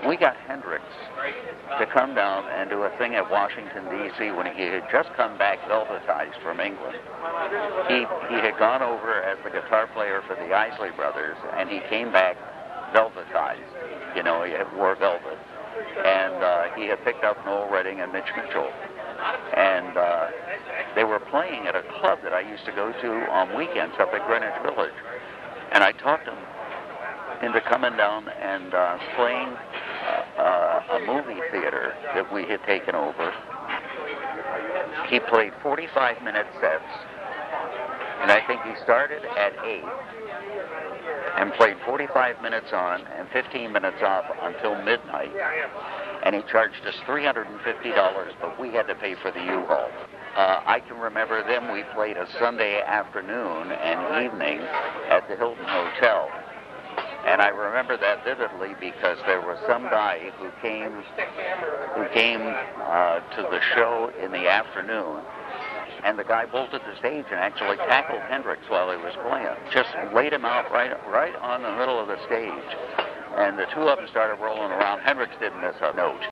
we got Hendrix to come down and do a thing at Washington, D.C. when he had just come back velvetized from England. He had gone over as the guitar player for the Isley Brothers, and he came back velvetized. You know, he wore velvet. And he had picked up Noel Redding and Mitch Mitchell. And they were playing at a club that I used to go to on weekends up at Greenwich Village. And I talked him into coming down and playing a movie theater that we had taken over. He played 45-minute sets, and I think he started at 8 and played 45 minutes on and 15 minutes off until midnight. And he charged us $350, but we had to pay for the U-Haul. I can remember them. We played a Sunday afternoon and evening at the Hilton Hotel. And I remember that vividly because there was some guy who came to the show in the afternoon, and the guy bolted the stage and actually tackled Hendrix while he was playing. Just laid him out right on the middle of the stage. And the two of them started rolling around. Hendrix didn't miss a note.